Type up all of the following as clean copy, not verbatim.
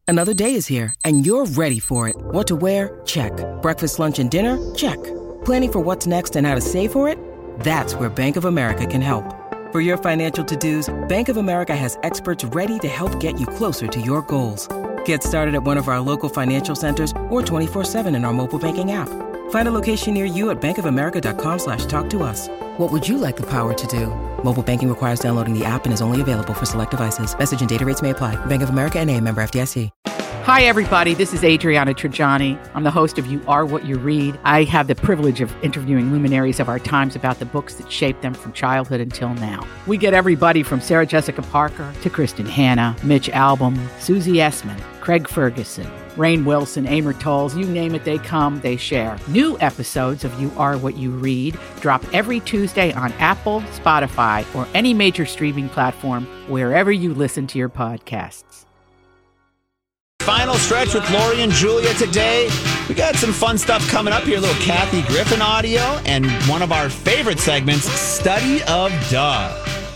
Another day is here, and you're ready for it. What to wear? Check. Breakfast, lunch, and dinner? Check. Planning for what's next and how to save for it? That's where Bank of America can help. For your financial to-dos, Bank of America has experts ready to help get you closer to your goals. Get started at one of our local financial centers or 24/7 in our mobile banking app. Find a location near you at bankofamerica.com/talktous. What would you like the power to do? Mobile banking requires downloading the app and is only available for select devices. Message and data rates may apply. Bank of America N.A., member FDIC. Hi, everybody. This is Adriana Trajani. I'm the host of You Are What You Read. I have the privilege of interviewing luminaries of our times about the books that shaped them from childhood until now. We get everybody from Sarah Jessica Parker to Kristen Hanna, Mitch Albom, Susie Essman, Craig Ferguson, Rainn Wilson, Amor Tolls, you name it, they come, they share. New episodes of You Are What You Read drop every Tuesday on Apple, Spotify, or any major streaming platform wherever you listen to your podcasts. Final stretch with Lori and Julia today. We got some fun stuff coming up here. A little Kathy Griffin audio and one of our favorite segments, Study of Duh.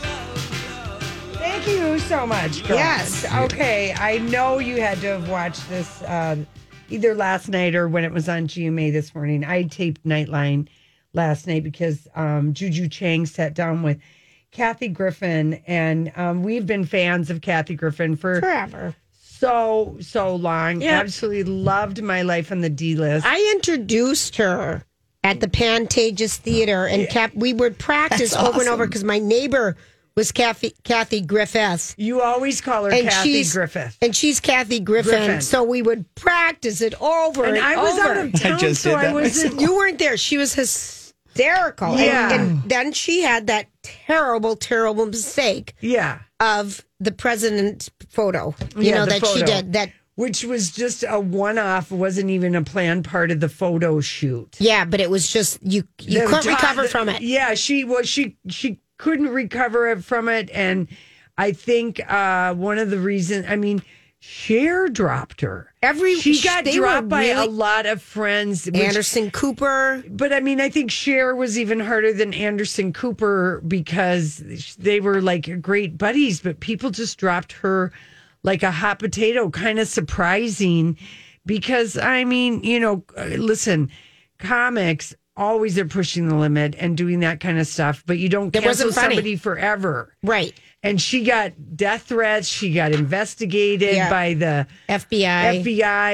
Thank you so much, girls. Yes. Okay, I know you had to have watched this either last night or when it was on GMA this morning. I taped Nightline last night because Juju Chang sat down with Kathy Griffin, and we've been fans of Kathy Griffin for forever. So long. Yeah. Absolutely loved My Life on the D-List. I introduced her at the Pantages Theater, and we would practice over and over because my neighbor was Kathy Griffith. You always call her Kathy Griffith. And she's Kathy Griffin. So we would practice it over and I was over. out of town, You weren't there. She was hysterical. Yeah. And then she had that terrible, terrible mistake. Yeah. Of the president photo, that she did. Which was just a one-off, wasn't even a planned part of the photo shoot. Yeah, but it was just, you couldn't recover from it. Yeah, she couldn't recover from it. And I think one of the reasons, Cher dropped her. She got dropped by a lot of friends. Anderson Cooper. But I think Cher was even harder than Anderson Cooper because they were like great buddies, but people just dropped her like a hot potato, kind of surprising because, listen, comics always are pushing the limit and doing that kind of stuff, but you don't cancel somebody forever. Right. And she got death threats. She got investigated by the FBI.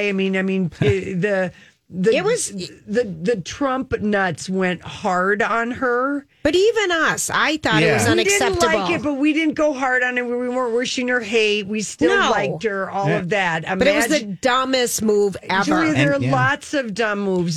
The Trump nuts went hard on her. But even us, I thought it was unacceptable. We didn't like it, but we didn't go hard on it. We weren't wishing her hate. We still liked her, all of that. But it was the dumbest move ever. Julia, there are lots of dumb moves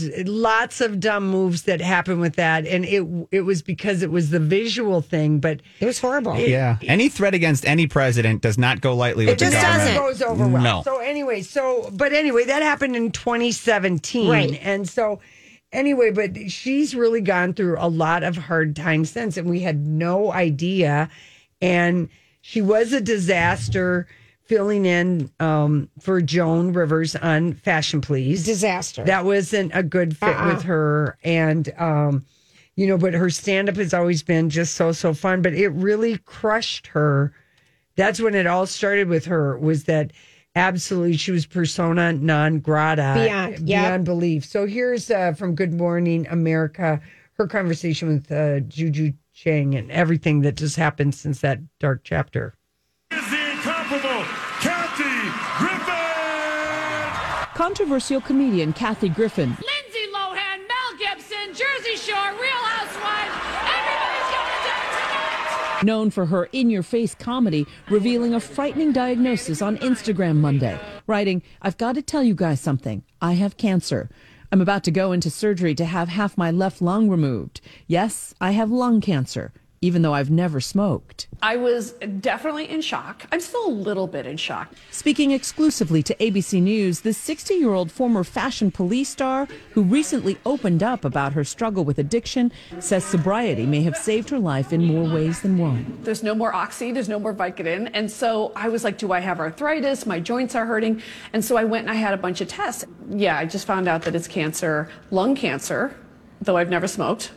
that happen with that. And it was because it was the visual thing, but it was horrible. Any threat against any president does not go lightly with the government. It goes over well. No. So anyway, that happened in 2017. Right. And so anyway, but she's really gone through a lot of hard times since, and we had no idea. And she was a disaster filling in for Joan Rivers on Fashion Please. Disaster. That wasn't a good fit with her. And, but her stand-up has always been just so fun. But it really crushed her. That's when it all started with her, was that absolutely she was persona non grata. Beyond belief. So here's from Good Morning America, her conversation with Juju Chang and everything that just happened since that dark chapter. Is the incomparable Kathy Griffin! Controversial comedian Kathy Griffin. Lindsay Lohan, Mel Gibson, Jersey Shore, Real Housewives, everybody's going down tonight! Known for her in-your-face comedy, revealing a frightening diagnosis on Instagram Monday, writing, "I've got to tell you guys something. I have cancer. I'm about to go into surgery to have half my left lung removed. Yes, I have lung cancer, even though I've never smoked." I was definitely in shock. I'm still a little bit in shock. Speaking exclusively to ABC News, the 60-year-old former Fashion Police star, who recently opened up about her struggle with addiction, says sobriety may have saved her life in more ways than one. There's no more Oxy, there's no more Vicodin. And so I was like, do I have arthritis? My joints are hurting. And so I went and I had a bunch of tests. Yeah, I just found out that it's cancer, lung cancer, though I've never smoked.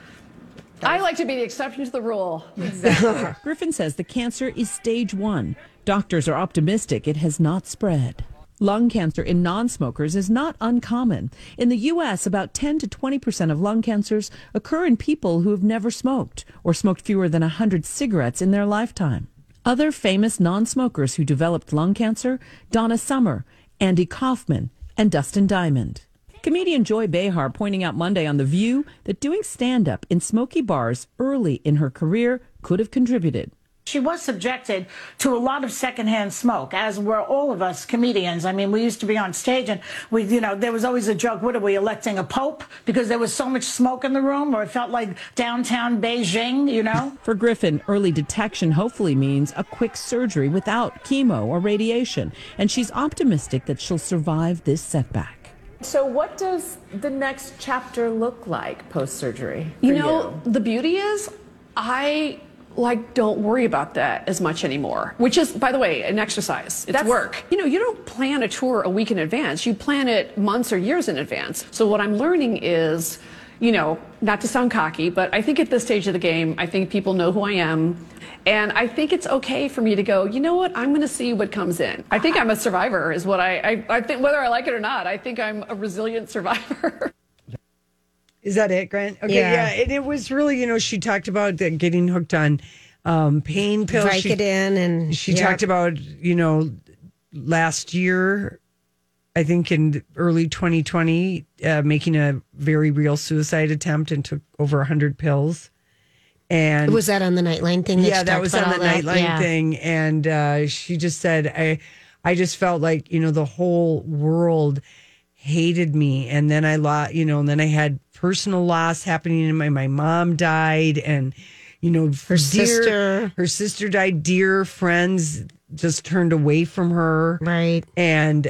I like to be the exception to the rule. Griffin says the cancer is stage 1. Doctors are optimistic it has not spread. Lung cancer in non-smokers is not uncommon. In the U.S., about 10 to 20% of lung cancers occur in people who have never smoked or smoked fewer than 100 cigarettes in their lifetime. Other famous non-smokers who developed lung cancer: Donna Summer, Andy Kaufman, and Dustin Diamond. Comedian Joy Behar pointing out Monday on The View that doing stand-up in smoky bars early in her career could have contributed. She was subjected to a lot of secondhand smoke, as were all of us comedians. I mean, we used to be on stage and there was always a joke, what are we, electing a pope? Because there was so much smoke in the room, or it felt like downtown Beijing, For Griffin, early detection hopefully means a quick surgery without chemo or radiation. And she's optimistic that she'll survive this setback. So what does the next chapter look like post-surgery? The beauty is don't worry about that as much anymore, which is, by the way, an exercise. It's work. You don't plan a tour a week in advance. You plan it months or years in advance. So what I'm learning is, not to sound cocky, but I think at this stage of the game, I think people know who I am. And I think it's okay for me to go, you know what, I'm going to see what comes in. I think I'm a survivor is what I think, whether I like it or not, I think I'm a resilient survivor. Is that it, Grant? Okay, yeah. And it was really, she talked about getting hooked on pain pills. Vicodin, and she talked about, last year, I think in early 2020, making a very real suicide attempt and took over 100 pills. And was that on the Nightline thing? That was on the Nightline thing. And she just said, I just felt like, the whole world hated me. And then and then I had personal loss happening in my mom died, and her sister died. Dear friends just turned away from her, right? And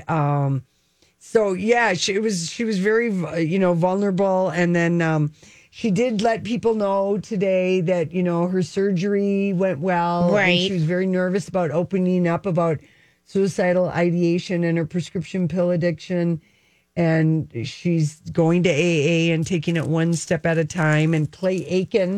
she was very vulnerable. And then she did let people know today that her surgery went well, right? And she was very nervous about opening up about suicidal ideation and her prescription pill addiction. And she's going to AA and taking it one step at a time. And Clay Aiken,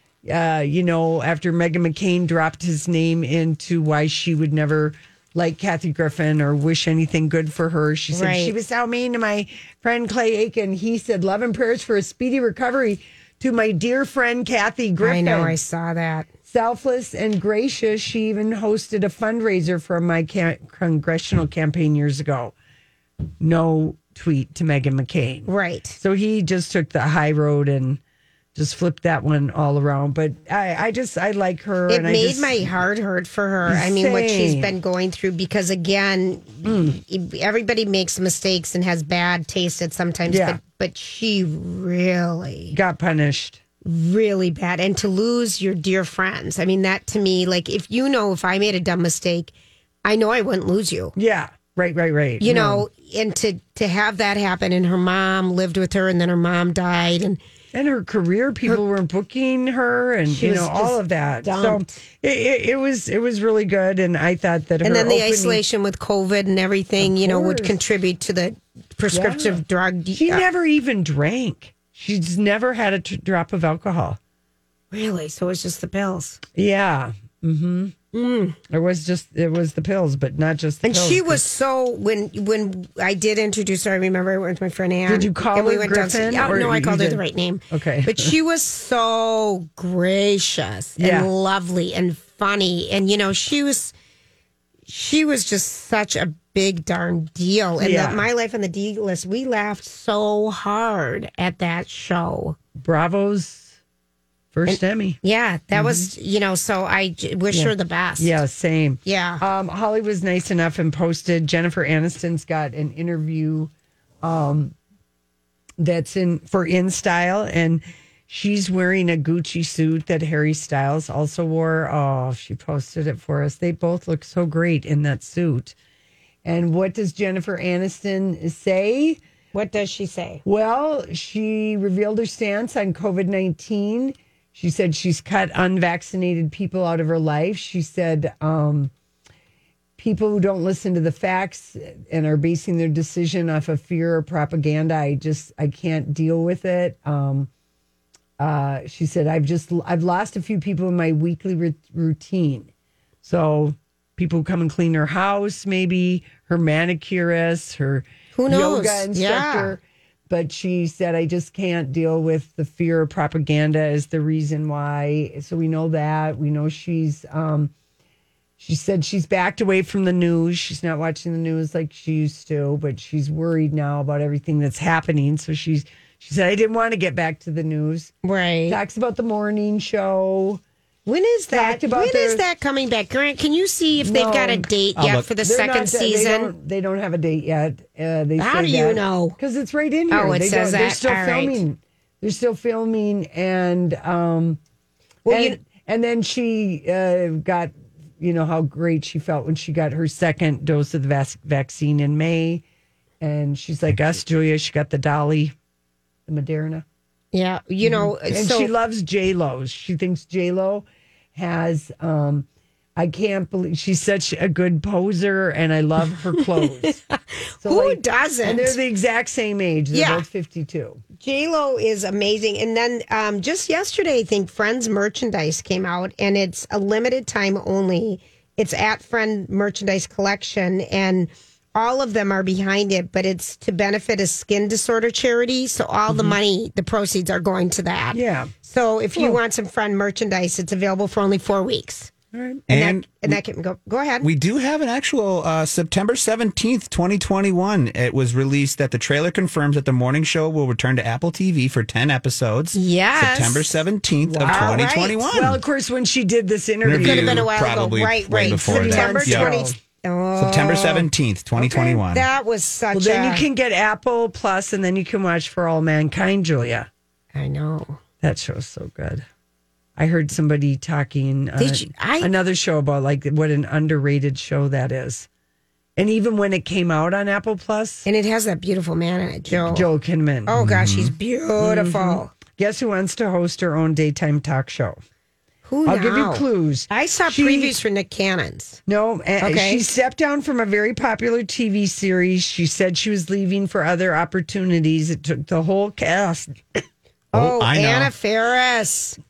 after Meghan McCain dropped his name into why she would never like Kathy Griffin or wish anything good for her. She said, She was so mean to my friend Clay Aiken. He said, love and prayers for a speedy recovery to my dear friend Kathy Griffin. I know, I saw that. Selfless and gracious. She even hosted a fundraiser for my congressional campaign years ago. No tweet to Meghan McCain. Right. So he just took the high road and just flipped that one all around. But I like her. It made my heart hurt for her. I mean, what she's been going through, because again, everybody makes mistakes and has bad taste at sometimes, but she really got punished. Really bad. And to lose your dear friends. I mean, that to me, like, if I made a dumb mistake, I know I wouldn't lose you. Yeah. Right. And to have that happen, and her mom lived with her, and then her mom died, and her career, people weren't booking her, and all of that. Dumped. So it was really good, and I thought that. And then the isolation with COVID and everything, would contribute to the prescriptive drug. She never even drank. She's never had a drop of alcohol. Really? So it's just the pills? Yeah. Mm-hmm. It was the pills, but not just the pills. And she was so, when I did introduce her, I remember I went with my friend Anne. Did you call her Griffin? No, I called her the right name. Okay. But she was so gracious and lovely and funny. And, she was just such a big darn deal. And My Life on the D List, we laughed so hard at that show. Bravo's first Emmy. Yeah, that was, so I wish her the best. Yeah, same. Yeah. Holly was nice enough and posted, Jennifer Aniston's got an interview that's for InStyle, and she's wearing a Gucci suit that Harry Styles also wore. Oh, she posted it for us. They both look so great in that suit. And what does Jennifer Aniston say? What does she say? Well, she revealed her stance on COVID-19. She said she's cut unvaccinated people out of her life. She said people who don't listen to the facts and are basing their decision off of fear or propaganda, I can't deal with it. She said, I've lost a few people in my weekly routine. So people who come and clean her house, maybe her manicurist, her yoga instructor. But she said, I just can't deal with the fear of propaganda is the reason why. So we know that. We know she's, she said she's backed away from the news. She's not watching the news like she used to, but she's worried now about everything that's happening. So she said, I didn't want to get back to the news. Right. Talks about the morning show. When is that? When is that coming back? Grant, can you see if they've got a date yet for the second season? They don't have a date yet. How do you know? Because it's right in here. Oh, it says that. They're still All filming. right. They're still filming, and and then she got, how great she felt when she got her second dose of the vaccine in May, and she's like us, Julia. She got the Dolly, the Moderna. Yeah, and she loves J-Lo. She thinks J-Lo has, I can't believe she's such a good poser, and I love her clothes. So Who doesn't? And they're the exact same age. They're both 52. J-Lo is amazing. And then just yesterday, I think Friends merchandise came out, and it's a limited time only. It's at Friend Merchandise Collection, and all of them are behind it, but it's to benefit a skin disorder charity. So all the money, the proceeds are going to that. Yeah. So if you want some Friend merchandise, it's available for only 4 weeks. All right. And that can go ahead. We do have an actual September 17th, 2021. It was released that the trailer confirms that the morning show will return to Apple TV for 10 episods. Yes. September 17th of 2021. Right. Well, of course, when she did this interview, it could have been a while probably ago. Right. before September that. 20. September 17th, 2021. Okay. That was such well, then you can get Apple Plus, and then you can watch For All Mankind, Julia. I know. That show's so good. I heard somebody talking another show about like what an underrated show that is. And even when it came out on Apple Plus. And it has that beautiful man in it, Joe Kinnaman. Oh, gosh, he's beautiful. Guess who wants to host her own daytime talk show? Who I'll give you clues. I saw previews for Nick Cannon's. No, she stepped down from a very popular TV series. She said she was leaving for other opportunities. It took the whole cast. Anna Faris.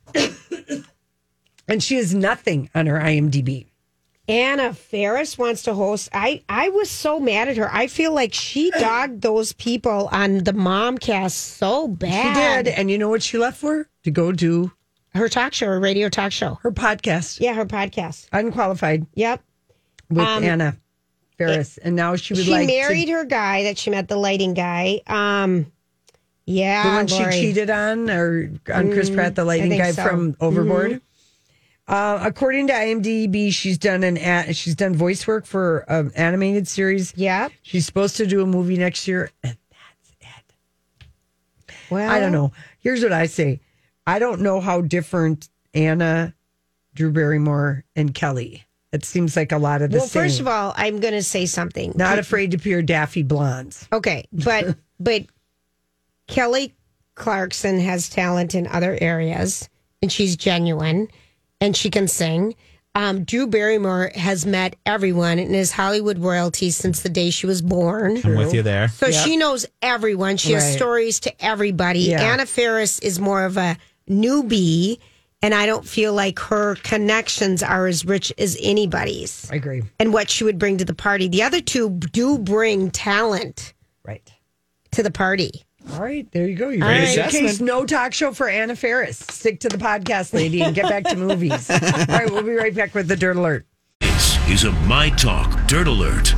And she has nothing on her IMDb. Anna Faris wants to host. I was so mad at her. I feel like she dogged those people on the Momcast so bad. She did. And you know what she left for? To go do her talk show, her radio talk show. Her podcast. Yeah, her podcast. Unqualified. Yep. With Anna Faris. And now she married her guy that she met, the lighting guy. Yeah. The one Lori. she cheated on, or on Chris Pratt, the lighting guy from Overboard. According to IMDb, she's done voice work for an animated series. Yeah. She's supposed to do a movie next year, and that's it. Well, I don't know. Here's what I say. I don't know how different Anna, Drew Barrymore, and Kelly. It seems like a lot of the same. Well, first of all, I'm going to say something. Not afraid to appear daffy blondes. Okay, but Kelly Clarkson has talent in other areas, and she's genuine, and she can sing. Drew Barrymore has met everyone and is Hollywood royalty since the day she was born. I'm with you there. So she knows everyone. She has stories to everybody. Yeah. Anna Faris is more of a newbie, and I don't feel like her connections are as rich as anybody's. I agree. And what she would bring to the party. The other two do bring talent to the party. All right, there you go. You're Great right. In assessment. case no talk show for Anna Faris. Stick to the podcast, lady, and get back to movies. All right, we'll be right back with the Dirt Alert. This is a My Talk Dirt Alert.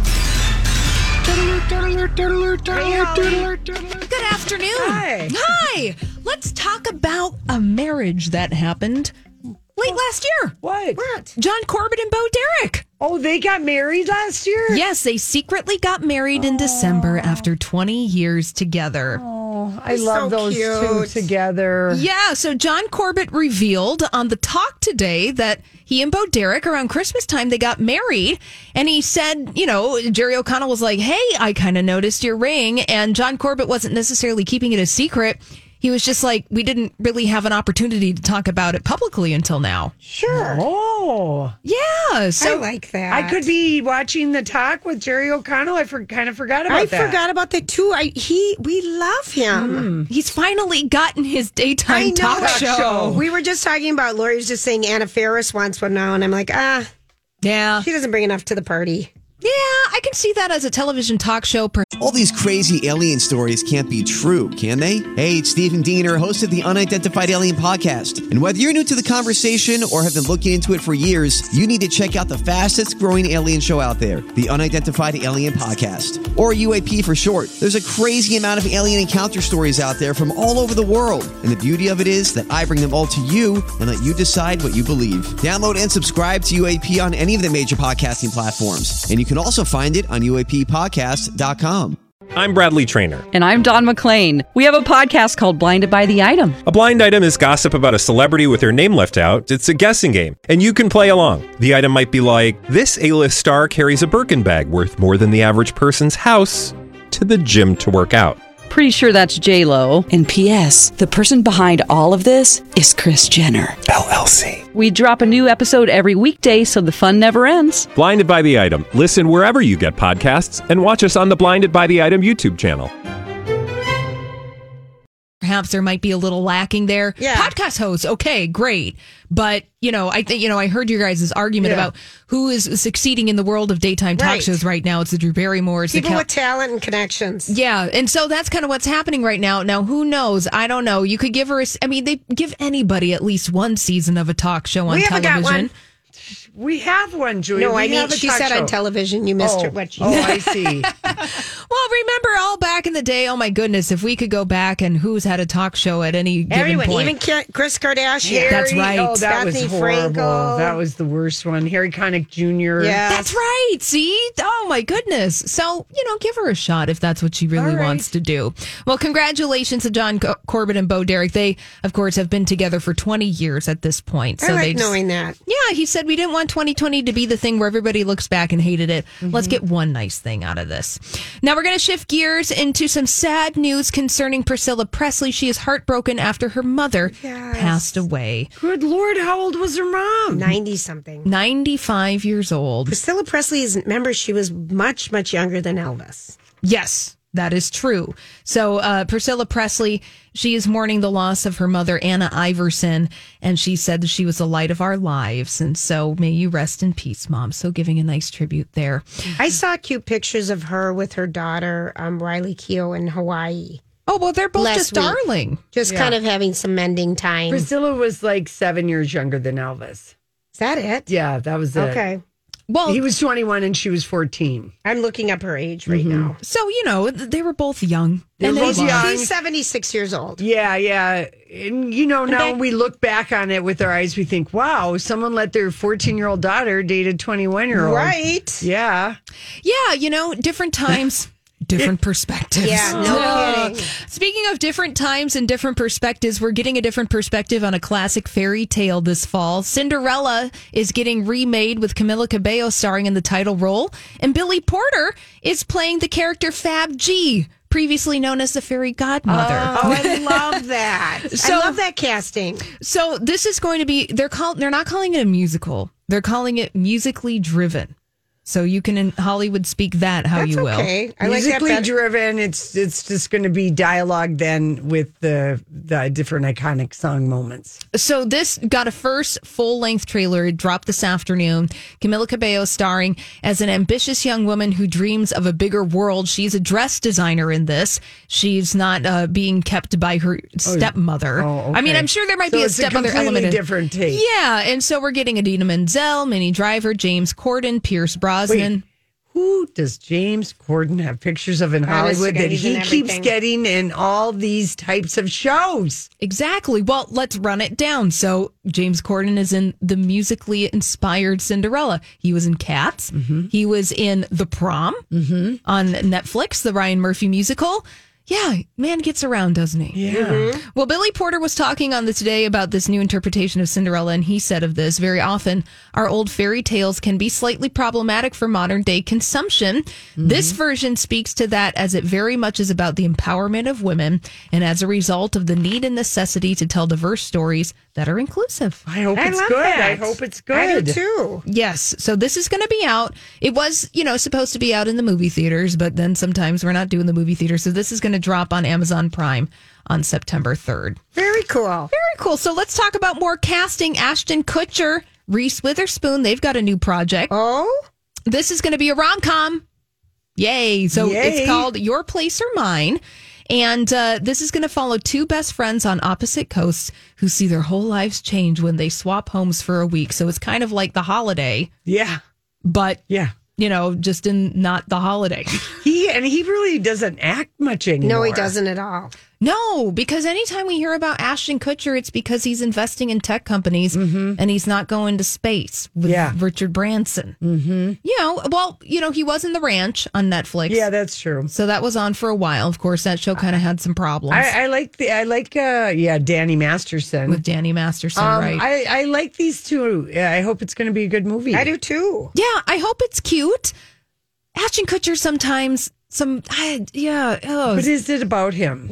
Good afternoon. Hi. Let's talk about a marriage that happened late last year. What? John Corbett and Bo Derek. Oh, they got married last year? Yes, they secretly got married in December after 20 years together. Oh, I love those two together. Yeah, so John Corbett revealed on the Talk today that he and Bo Derek, around Christmas time, they got married. And he said, Jerry O'Connell was like, hey, I kind of noticed your ring. And John Corbett wasn't necessarily keeping it a secret. He was just like, we didn't really have an opportunity to talk about it publicly until now. Sure. Oh. Yeah. So I like that. I could be watching the Talk with Jerry O'Connell. I kind of forgot about that. I forgot about that too. We love him. He's finally gotten his daytime talk show. We were just talking about, Lori was just saying Anna Faris wants one now, and I'm like, Yeah. She doesn't bring enough to the party. Yeah, I can see that as a television talk show. All these crazy alien stories can't be true, can they? Hey, it's Stephen Diener, host of the Unidentified Alien Podcast. And whether you're new to the conversation or have been looking into it for years, you need to check out the fastest growing alien show out there, the Unidentified Alien Podcast, or UAP for short. There's a crazy amount of alien encounter stories out there from all over the world. And the beauty of it is that I bring them all to you and let you decide what you believe. Download and subscribe to UAP on any of the major podcasting platforms. And you can also find it on UAPpodcast.com. I'm Bradley Trainer. And I'm Don McClain. We have a podcast called Blinded by the Item. A blind item is gossip about a celebrity with their name left out. It's a guessing game, and you can play along. The item might be like, this A-list star carries a Birkin bag worth more than the average person's house to the gym to work out. Pretty sure that's J-Lo. And P.S. the person behind all of this is Kris Jenner, LLC. We drop a new episode every weekday so the fun never ends. Blinded by the Item. Listen wherever you get podcasts and watch us on the Blinded by the Item YouTube channel. Perhaps there might be a little lacking there. Yeah. Podcast hosts, okay, great. But, I think, I heard your guys' argument about who is succeeding in the world of daytime talk shows right now. It's the Drew Barrymores. People with talent and connections. Yeah. And so that's kind of what's happening right now. Now, who knows? I don't know. You could give her, they give anybody at least one season of a talk show on television. Got one. We have one, Julia. No, I mean, she said on television. You missed what she said. Oh, I see. Well, remember all back in the day, oh my goodness, if we could go back and who's had a talk show at any given point. Even Kris Kardashian. That's right. Oh, that Bethany was horrible. Frankel. That was the worst one. Harry Connick Jr. Yeah. That's right. See? Oh my goodness. So, give her a shot if that's what she really wants to do. Well, congratulations to John Corbett and Bo Derek. They, of course, have been together for 20 years at this point. So I like knowing that. Yeah, he said we didn't want 2020 to be the thing where everybody looks back and hated it. Mm-hmm. Let's get one nice thing out of this. Now we're going to shift gears into some sad news concerning Priscilla Presley. She is heartbroken after her mother passed away. Good Lord, how old was her mom? 90-something. 95 years old. Priscilla Presley remember, she was much, much younger than Elvis. Yes. That is true. So Priscilla Presley, she is mourning the loss of her mother, Anna Iverson, and she said that she was the light of our lives. And so may you rest in peace, Mom. So giving a nice tribute there. I saw cute pictures of her with her daughter, Riley Keough, in Hawaii. Oh, well, they're both just darling. Just kind of having some mending time. Priscilla was like 7 years younger than Elvis. Is that it? Yeah, that was it. Okay. Well, he was 21 and she was 14. I'm looking up her age right now. So, they were both young. They were both young. She's 76 years old. Yeah. And, now we look back on it with our eyes, we think, wow, someone let their 14-year-old daughter date a 21-year-old. Right. Yeah. Yeah, different times. Different perspectives. Yeah, no kidding. Speaking of different times and different perspectives, we're getting a different perspective on a classic fairy tale this fall. Cinderella is getting remade with Camila Cabello starring in the title role, and Billy Porter is playing the character Fab G, previously known as the fairy godmother. Oh, I love that. I love that casting. So this is going to be, they're not calling it a musical. They're calling it musically driven. So you can in Hollywood speak that how That's you will. Okay. I Musically like that driven. It's just going to be dialogue then with the different iconic song moments. So this got a first full-length trailer. It dropped this afternoon. Camila Cabello starring as an ambitious young woman who dreams of a bigger world. She's a dress designer in this. She's not being kept by her stepmother. Okay. I mean, I'm sure there might be a stepmother element. Different take. Yeah, and so we're getting Idina Menzel, Minnie Driver, James Corden, Pierce Brosnan. Wait, who does James Corden have pictures of in Hollywood that he keeps getting in all these types of shows? Exactly. Well, let's run it down. So James Corden is in the musically inspired Cinderella. He was in Cats. Mm-hmm. He was in The Prom on Netflix, the Ryan Murphy musical. Yeah, man gets around, doesn't he? Yeah. Mm-hmm. Well, Billy Porter was talking on the Today about this new interpretation of Cinderella, and he said of this, very often, our old fairy tales can be slightly problematic for modern day consumption. Mm-hmm. This version speaks to that, as it very much is about the empowerment of women, and as a result of the need and necessity to tell diverse stories that are inclusive. I hope it's good. I hope it's good. I do too. Yes. So this is going to be out. It was, supposed to be out in the movie theaters, but then sometimes we're not doing the movie theaters. So this is going to drop on Amazon Prime on September 3rd. Very cool. Very cool. So let's talk about more casting. Ashton Kutcher Reese Witherspoon, they've got a new project. Oh? This is going to be a rom-com. Yay. So it's called Your Place or Mine. And this is going to follow two best friends on opposite coasts who see their whole lives change when they swap homes for a week. So it's kind of like The Holiday. Yeah. But, yeah, just in not The Holiday. He really doesn't act much anymore. No, he doesn't at all. No, because anytime we hear about Ashton Kutcher, it's because he's investing in tech companies and he's not going to space with Richard Branson. Mm-hmm. He was in The Ranch on Netflix. Yeah, that's true. So that was on for a while. Of course, that show kind of had some problems. I like Danny Masterson. With Danny Masterson, right. I like these two. I hope it's going to be a good movie. I do too. Yeah, I hope it's cute. Ashton Kutcher sometimes... What is it about him?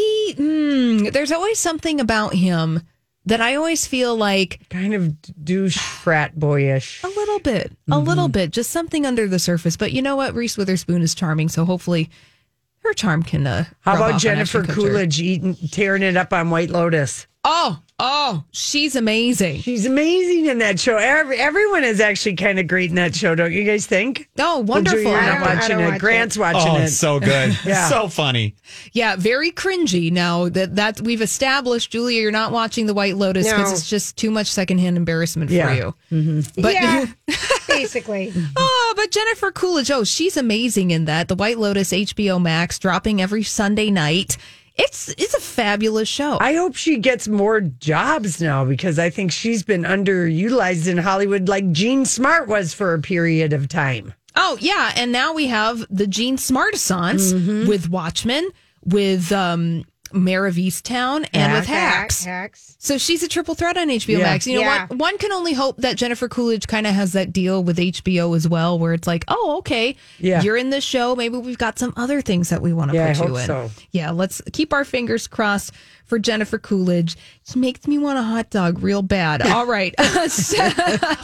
There's always something about him that I always feel like kind of douche frat boyish. A little bit, just something under the surface. But you know what? Reese Witherspoon is charming, so hopefully her charm can. How about Jennifer Coolidge tearing it up on White Lotus? Oh, she's amazing. She's amazing in that show. Everyone is actually kind of great in that show, don't you guys think? Oh, wonderful. You're not watching it. Grant's watching it. Oh, it's so good. Yeah. So funny. Yeah, very cringy. Now that we've established, Julia, you're not watching The White Lotus because it's just too much secondhand embarrassment for you. Mm-hmm. But basically. But Jennifer Coolidge, she's amazing in that. The White Lotus, HBO Max, dropping every Sunday night. It's a fabulous show. I hope she gets more jobs now because I think she's been underutilized in Hollywood like Jean Smart was for a period of time. Oh, yeah. And now we have the Jean Smartassance with Watchmen, with Mare of Easttown, and with Hacks. So she's a triple threat on HBO Max. You know what? One can only hope that Jennifer Coolidge kind of has that deal with HBO as well, where it's like, oh, okay, you're in this show. Maybe we've got some other things that we want to put you in. So. Yeah, let's keep our fingers crossed for Jennifer Coolidge. It makes me want a hot dog real bad. All right. Seth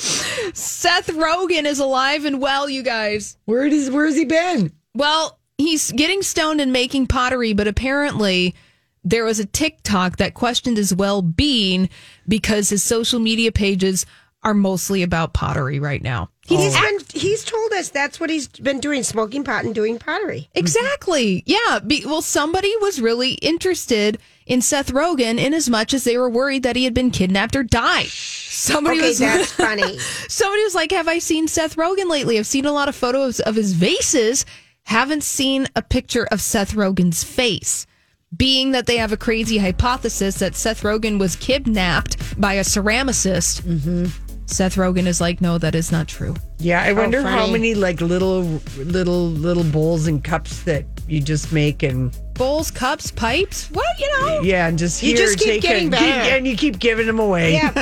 Rogen is alive and well, you guys. Where's he been? Well, he's getting stoned and making pottery, but apparently there was a TikTok that questioned his well-being because his social media pages are mostly about pottery right now. He's told us that's what he's been doing, smoking pot and doing pottery. Exactly. Yeah. Somebody was really interested in Seth Rogen in as much as they were worried that he had been kidnapped or died. That's funny. Somebody was like, have I seen Seth Rogen lately? I've seen a lot of photos of his vases. Haven't seen a picture of Seth Rogen's face. Being that they have a crazy hypothesis that Seth Rogen was kidnapped by a ceramicist. Mm-hmm. Seth Rogen is like, no, that is not true. Yeah, I wonder how many like little bowls and cups that you just make and bowls, cups, pipes. What Yeah, and just you just keep getting better, and you keep giving them away. Yeah.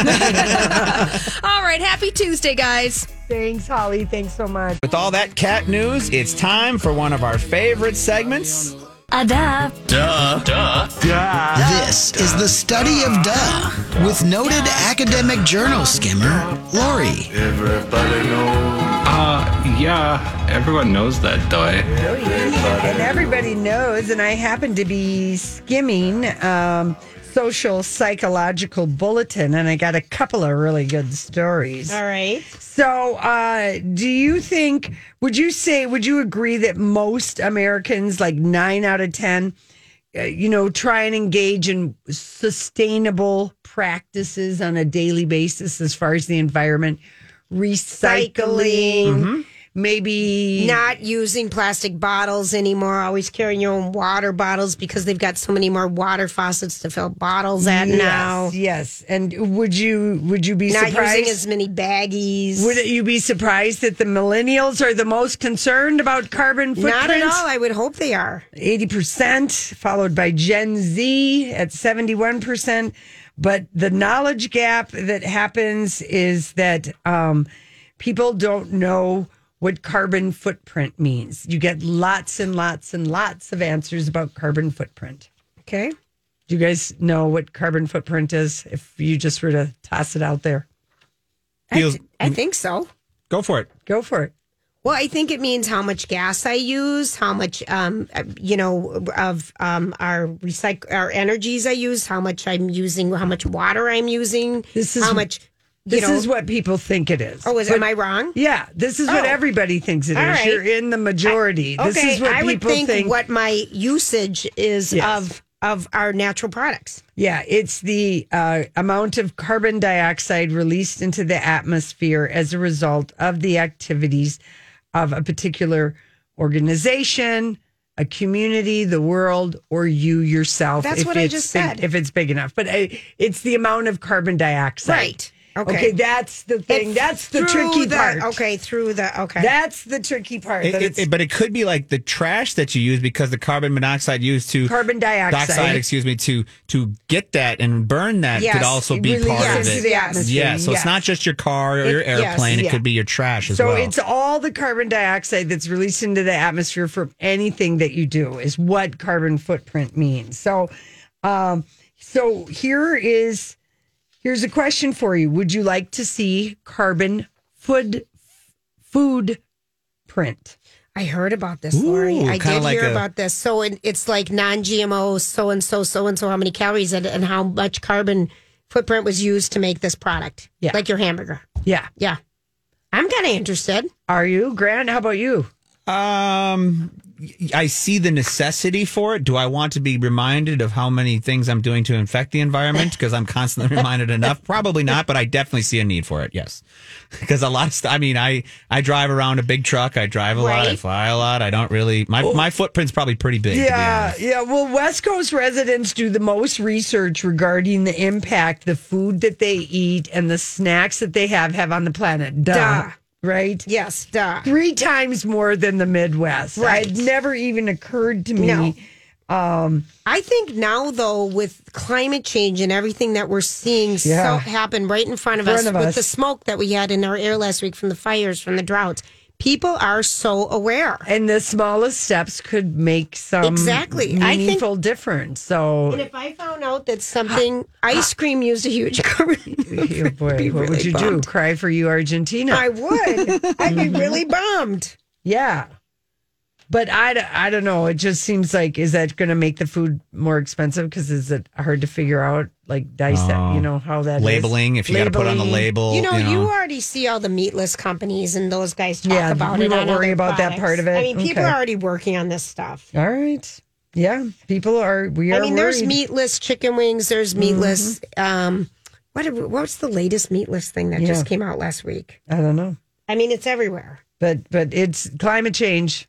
All right, happy Tuesday, guys. Thanks, Holly. Thanks so much. With all that cat news, it's time for one of our favorite segments. Duh. This is the study of duh with noted academic journal skimmer Lori. Everybody knows. Yeah, everyone knows that, duh. And everybody knows, and I happen to be skimming Social Psychological Bulletin, and I got a couple of really good stories. All right. So, do you think, would you agree that most Americans, like 9 out of 10, try and engage in sustainable practices on a daily basis as far as the environment, recycling, maybe not using plastic bottles anymore, always carrying your own water bottles because they've got so many more water faucets to fill bottles at now. Yes. And would you be not surprised? Using as many baggies. Would you be surprised that the millennials are the most concerned about carbon footprint? Not at all. I would hope they are. 80%, followed by Gen Z at 71%. But the knowledge gap that happens is that people don't know what carbon footprint means. You get lots and lots and lots of answers about carbon footprint. Okay. Do you guys know what carbon footprint is if you just were to toss it out there? I think so. Go for it. Go for it. Well, I think it means how much gas I use, how much, of our energies I use, how much I'm using, how much water I'm using, how much This is what people think it is. Oh, am I wrong? Yeah, this is what everybody thinks it is. Right. You're in the majority. This is what I would people think. what my usage is of our natural products. Yeah, it's the amount of carbon dioxide released into the atmosphere as a result of the activities of a particular organization, a community, the world, or you yourself. That's what I just said. If it's big enough. But it's the amount of carbon dioxide. Right. Okay, that's the thing. That's the tricky part. Okay, That's the tricky part. But it could be like the trash that you use because the carbon monoxide used to carbon dioxide, to get that and burn that could also be part of it. The atmosphere. Yeah, so it's not just your car or your airplane. It could be your trash as well. So it's all the carbon dioxide that's released into the atmosphere from anything that you do is what carbon footprint means. So, Here's a question for you. Would you like to see carbon food print? I heard about this, Lori. I did hear about this. So it's like non-GMO, so-and-so, how many calories and how much carbon footprint was used to make this product. Yeah. Like your hamburger. Yeah. Yeah. I'm kind of interested. Are you, Grant? How about you? I see the necessity for it. Do I want to be reminded of how many things I'm doing to infect the environment? Because I'm constantly reminded enough. Probably not, but I definitely see a need for it. Yes. Because a lot of stuff, I drive around a big truck. I drive a lot. I fly a lot. I don't really, my footprint's probably pretty big. Yeah. Yeah. Well, West Coast residents do the most research regarding the impact the food that they eat and the snacks that they have on the planet. Duh. Right? Yes, duh. 3 times more than the Midwest. Right. It never even occurred to me. No. I think now, though, with climate change and everything that we're seeing happen right in front of us, with the smoke that we had in our air last week from the fires, from the droughts, people are so aware. And the smallest steps could make some meaningful difference. So, and if I found out that something, ice cream used a huge carbon, oh boy, what would you do? Cry for you, Argentina? I would. I'd be really bummed. Yeah. But I don't know. It just seems like, is that going to make the food more expensive? Because is it hard to figure out, like how that labeling? If you got to put on the label. You already see all the meatless companies and those guys talk about it. We won't worry about that part of it. I mean, people are already working on this stuff. All right. Yeah. People are, worried. There's meatless chicken wings. There's meatless. What's the latest meatless thing that just came out last week? I don't know. I mean, it's everywhere. But it's climate change.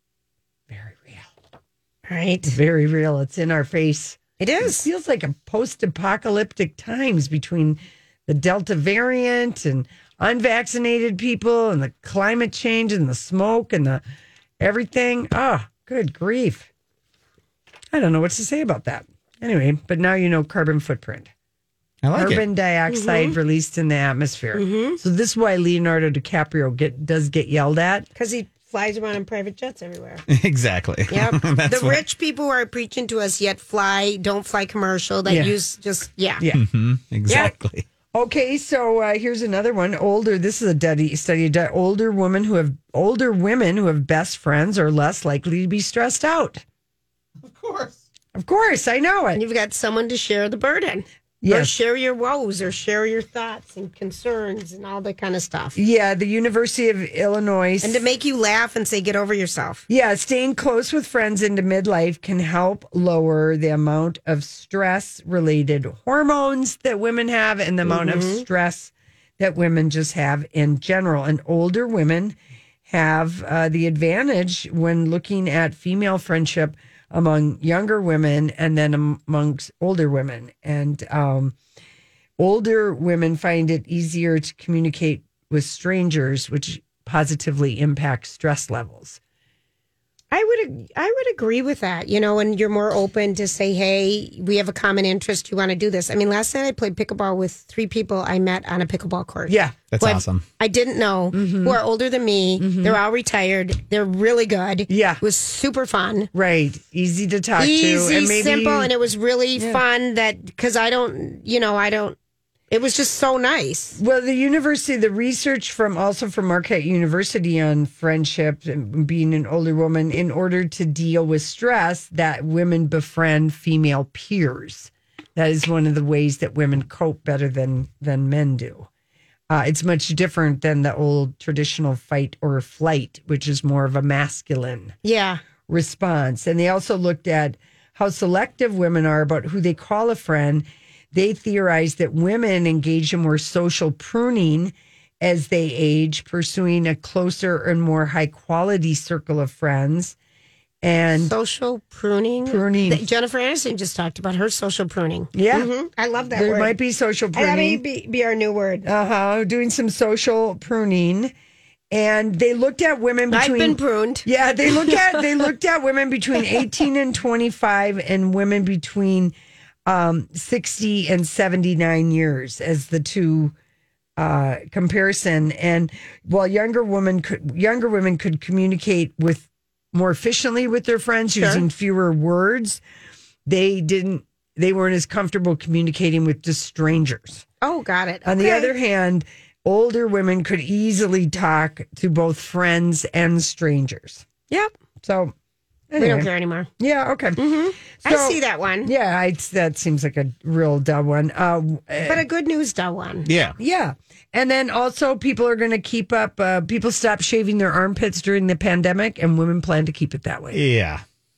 Right. Very real. It's in our face. It is. It feels like a post-apocalyptic times between the Delta variant and unvaccinated people and the climate change and the smoke and the everything. Oh, good grief. I don't know what to say about that. Anyway, but now you know carbon footprint. I like carbon dioxide released in the atmosphere. Mm-hmm. So this is why Leonardo DiCaprio does get yelled at. Because he flies around in private jets everywhere. Exactly. Yep. The rich people are preaching to us, yet don't fly commercial. That use Yeah. Mm-hmm. Exactly. Yeah. Okay, so here's another one. This is a study. Older women who have best friends are less likely to be stressed out. Of course, I know it. And you've got someone to share the burden. Yes. Or share your woes or share your thoughts and concerns and all that kind of stuff. Yeah, the University of Illinois. And to make you laugh and say, get over yourself. Yeah, staying close with friends into midlife can help lower the amount of stress-related hormones that women have and the amount of stress that women just have in general. And older women have the advantage when looking at female friendship among younger women and then amongst older women. And older women find it easier to communicate with strangers, which positively impacts stress levels. I would agree with that, and you're more open to say, hey, we have a common interest. You want to do this? I mean, last night I played pickleball with 3 people I met on a pickleball court. Yeah. That's awesome. I didn't know who are older than me. They're all retired. They're really good. Yeah. It was super fun. Right. Easy to talk to. Easy, simple. And it was really fun because it was just so nice. Well, the research from Marquette University on friendship and being an older woman, in order to deal with stress, that women befriend female peers. That is one of the ways that women cope better than men do. It's much different than the old traditional fight or flight, which is more of a masculine response. And they also looked at how selective women are about who they call a friend. They theorized that women engage in more social pruning as they age, pursuing a closer and more high quality circle of friends. And social pruning. Jennifer Aniston just talked about her social pruning. Yeah. Mm-hmm. I love that there word. Might be social pruning. That may be our new word. Doing some social pruning. And they looked at women between... I've been pruned. Yeah, they looked at women between 18 and 25 and women between 60 and 79 years as the two comparison. And while younger women could communicate with more efficiently with their friends using fewer words, they weren't as comfortable communicating with just strangers. Oh, got it. On the other hand, older women could easily talk to both friends and strangers. Yep. So we don't care anymore. Yeah. Okay. Mm-hmm. So, I see that one. Yeah, that seems like a real dumb one. But a good news dumb one. Yeah. Yeah. And then also people are going to keep up, people stopped shaving their armpits during the pandemic and women plan to keep it that way. Yeah.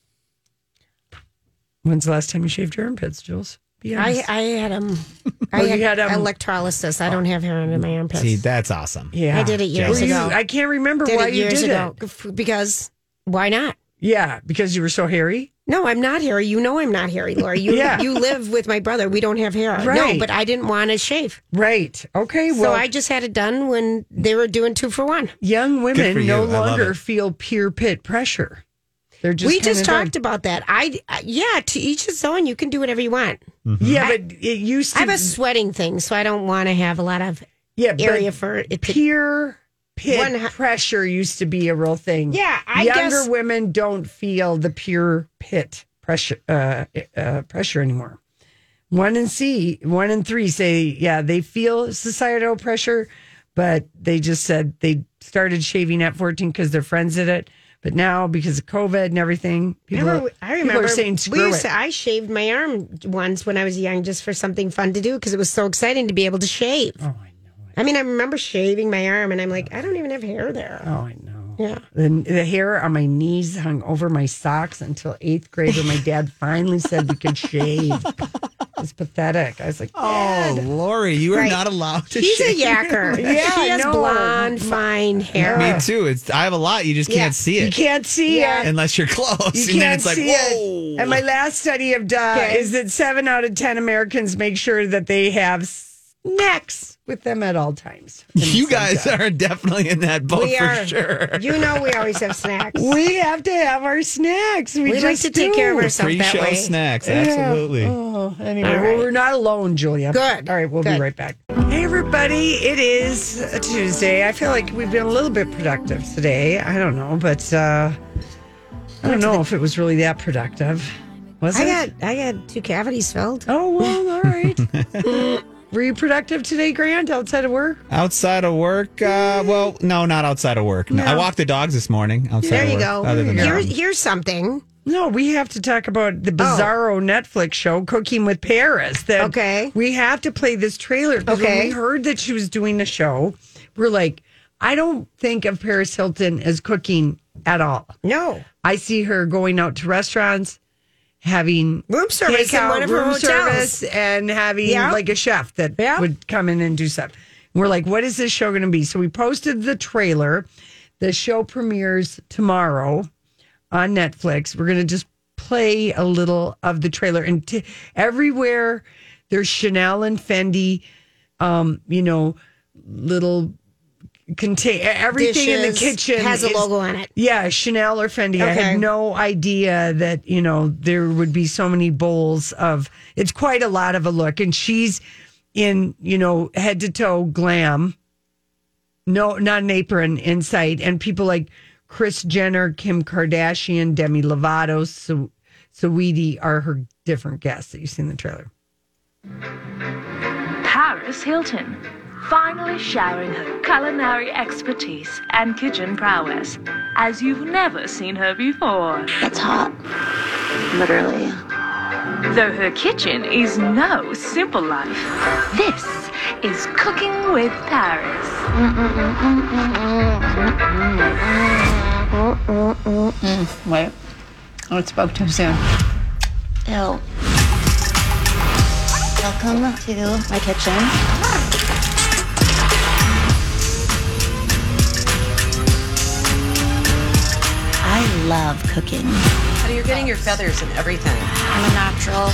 When's the last time you shaved your armpits, Jules? I had them. I had electrolysis. I don't have hair under my armpits. See, that's awesome. Yeah. I did it years ago. I can't remember why you did it. Because why not? Yeah, because you were so hairy? No, I'm not hairy. You know I'm not hairy, Laura. You live with my brother. We don't have hair. Right. No, but I didn't want to shave. Right. Okay. So I just had it done when they were doing 2 for $1. Young women no longer feel peer pit pressure. They're just we just talked about that. To each his own. You can do whatever you want. Mm-hmm. Yeah, but it used to. I have a sweating thing, so I don't want to have a lot of area for it. Peer pit pressure used to be a real thing. Yeah, Younger women don't feel the peer pit pressure anymore. 1 and 3 say, they feel societal pressure, but they just said they started shaving at 14 because their friends did it. But now, because of COVID and everything, people are saying, screw it. I shaved my arm once when I was young just for something fun to do because it was so exciting to be able to shave. Oh, I know. I mean, I remember shaving my arm and I'm like, I don't even have hair there. Oh, I know. Yeah. The hair on my knees hung over my socks until 8th grade when my dad finally said we could shave. It's pathetic. I was like, Dad. Oh, Lori, you are not allowed to He's shave. He's a yacker. Yeah, she has blonde, fine hair. Me too. I have a lot. You just can't see it. You can't see it. Unless you're close. You and then can't it's like, see whoa. it. And my last study of is that 7 out of 10 Americans make sure that they have snacks with them at all times. You guys are definitely in that boat for sure. You know we always have snacks. We have to have our snacks. We like just to take care of ourselves that Pre-show way. snacks, absolutely. Yeah. Oh, anyway, well, we're not alone, Julia. Good. All right, we'll be right back. Hey, everybody. It is a Tuesday. I feel like we've been a little bit productive today. I don't know, but I don't know if it was really that productive. Was it? I got 2 cavities filled. Oh, well, all right. Were you productive today, Grant, outside of work? Outside of work? Well, no, not outside of work. No. I walked the dogs this morning outside there of you work. go. Other than that. Here's something. No, we have to talk about the bizarro Netflix show, Cooking with Paris. We have to play this trailer. Because when we heard that she was doing the show, we're like, I don't think of Paris Hilton as cooking at all. No. I see her going out to restaurants, having room service in one of her hotels, and having like a chef that would come in and do stuff. And we're like, what is this show going to be? So we posted the trailer. The show premieres tomorrow on Netflix. We're going to just play a little of the trailer. And everywhere there's Chanel and Fendi, little everything dishes in the kitchen has a logo on it. Yeah, Chanel or Fendi. I had no idea that, there would be so many bowls of, it's quite a lot of a look. And she's in, head to toe glam. No, not an apron in sight. And people like Kris Jenner, Kim Kardashian, Demi Lovato, Saweetie are her different guests that you see in the trailer. Paris Hilton, finally showering her culinary expertise and kitchen prowess as you've never seen her before. That's hot. Literally. Though her kitchen is no simple life, this is Cooking with Paris. Wait. Oh, it spoke too soon. Ew. Welcome to my kitchen. I love cooking. How you're getting your feathers and everything. I'm a natural.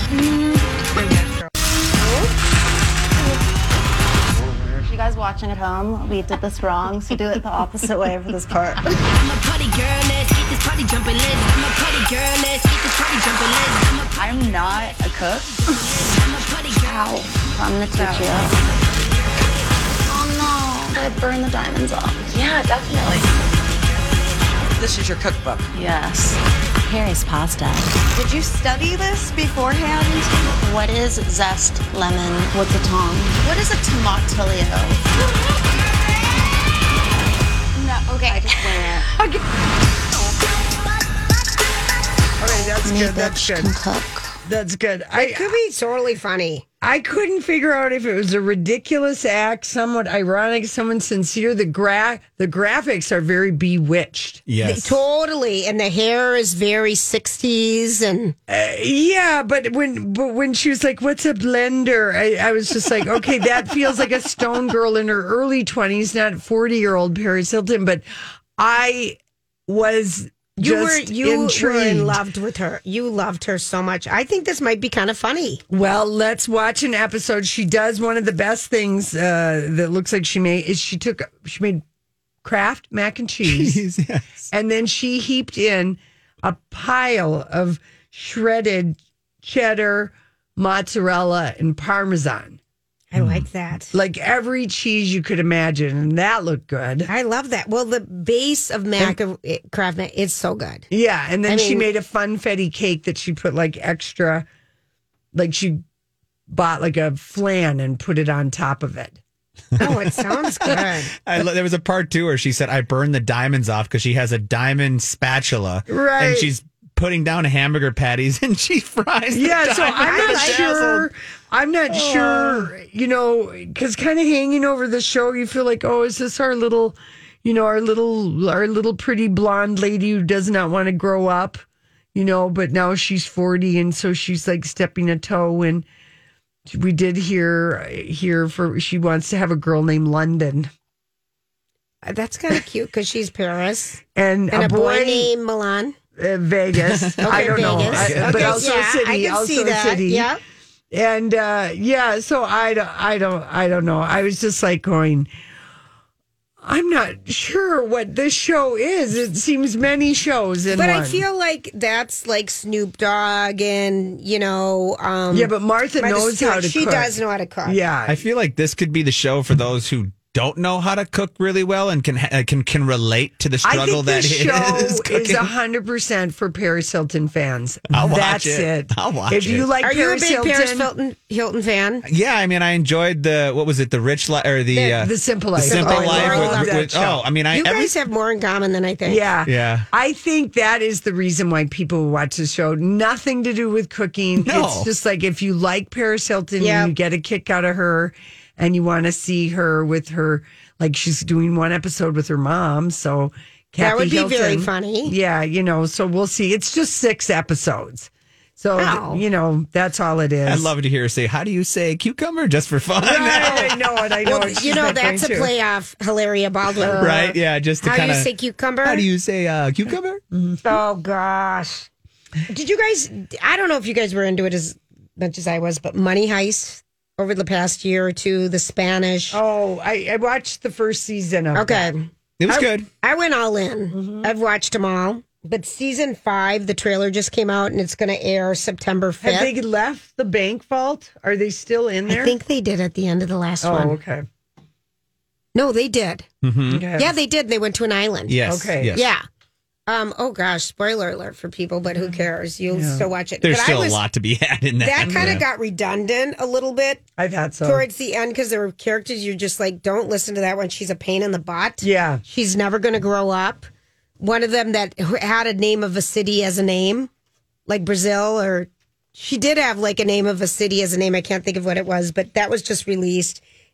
You guys watching at home, we did this wrong, so do it the opposite way for this part. I'm a party girl, let's get this party jumping, I'm a party girl, let's get this party jumping, I'm not a cook. Ow. I'm gonna teach you. Oh no, I burned the diamonds off. Yeah, definitely. This is your cookbook. Yes. Paris pasta. Did you study this beforehand? What is zest lemon? What's a tong? What is a tomatillo? No, okay. I just went. Okay, that's Me good. bitch That's good. can cook. That's good. It could be totally funny. I couldn't figure out if it was a ridiculous act, somewhat ironic, someone sincere. The graphics are very Bewitched. Yes. Totally. And the hair is very 60s. And yeah, but when she was like, "What's a blender?" I was just like, okay, that feels like a stone girl in her early 20s, not 40-year-old Paris Hilton. But I was you intrigued. were in love with her. You loved her so much. I think this might be kind of funny. Well, let's watch an episode. She does one of the best things that looks like she made is she made Kraft mac and cheese, yes. And then she heaped in a pile of shredded cheddar, mozzarella, and Parmesan. I like that. Like every cheese you could imagine, and that looked good. I love that. Well, the base of Kraft mac is so good. Yeah, and then she made a funfetti cake that she put like extra, like she bought like a flan and put it on top of it. Oh, it sounds good. There was a part too where she said, "I burned the diamonds off" because she has a diamond spatula, right? And she's putting down hamburger patties and she fries. Yeah, so I'm not sure, you know, because kind of hanging over the show, you feel like, oh, is this our little pretty blonde lady who does not want to grow up, you know? But now she's 40, and so she's like stepping a toe. And we did hear she wants to have a girl named London. That's kind of cute because she's Paris and a boy named Milan. Vegas. Okay, I don't Vegas. know, but also a city. I can also see that. A city. Yeah. And so I don't know. I was just like going, I'm not sure what this show is. It seems many shows in but one. I feel like that's like Snoop Dogg and, you know. Yeah, but Martha knows how to cook. She does know how to cook. Yeah. I feel like this could be the show for those who don't know how to cook really well and can relate to the struggle that is cooking. I think the show is 100% for Paris Hilton fans. That's it. I'll watch if you like Are Paris you a big Hilton, Paris Hilton fan? Yeah, I mean, I enjoyed the rich life or the Simple Life. The Simple I Life. love that show. I mean, you guys have more in common than I think. Yeah. I think that is the reason why people watch the show. Nothing to do with cooking. No. It's just like if you like Paris Hilton, and you get a kick out of her, and you want to see her with her. Like she's doing one episode with her mom, so Kathy that would be Hilton, very funny. Yeah, you know, so we'll see. It's just 6 episodes, so you know that's all it is. I'd love to hear her say, "How do you say cucumber?" Just for fun. Right, I know it. Well, you know that's a play off Hilaria Baldwin, right? Yeah, just to how kind of you say cucumber. How do you say cucumber? Oh gosh, did you guys? I don't know if you guys were into it as much as I was, but Money Heist. Over the past year or two, the Spanish. Oh, I watched the first season of that. It was good. I went all in. I've watched them all. But season 5, the trailer just came out and it's going to air September 5th. Have they left the bank vault? Are they still in there? I think they did at the end of the last one. Oh, okay. No, they did. Mm-hmm. Okay. Yeah, they did. They went to an island. Yes. Okay. Yes. Yeah. Oh gosh, spoiler alert for people, but who cares? You'll still watch it. There's but still a lot to be had in that. That kind of got redundant a little bit. I've had some towards the end because there were characters you're just like, don't listen to that one. She's a pain in the butt. Yeah, she's never going to grow up. One of them that had a name of a city as a name, like Brazil, or she did have like a name of a city as a name. I can't think of what it was, but that was just released.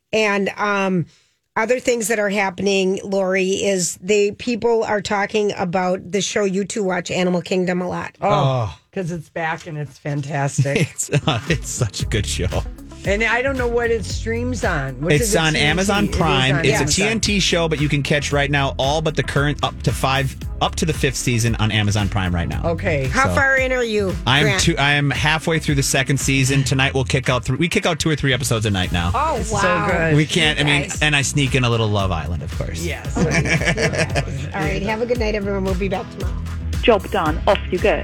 And other things that are happening, Lori, is people are talking about the show you two watch, Animal Kingdom, a lot. Oh, because it's back and it's fantastic. It's such a good show. And I don't know what it streams on. It's on Amazon Prime. It's a Amazon. TNT show, but you can catch right now all but the current up to the 5th season on Amazon Prime right now. Okay. How far in are you? I am halfway through the 2nd season. Tonight we kick out 2 or 3 episodes a night now. Oh, wow. So good. We can't, and I sneak in a little Love Island, of course. Yes. All right. Have a good night, everyone. We'll be back tomorrow. Job done. Off you go.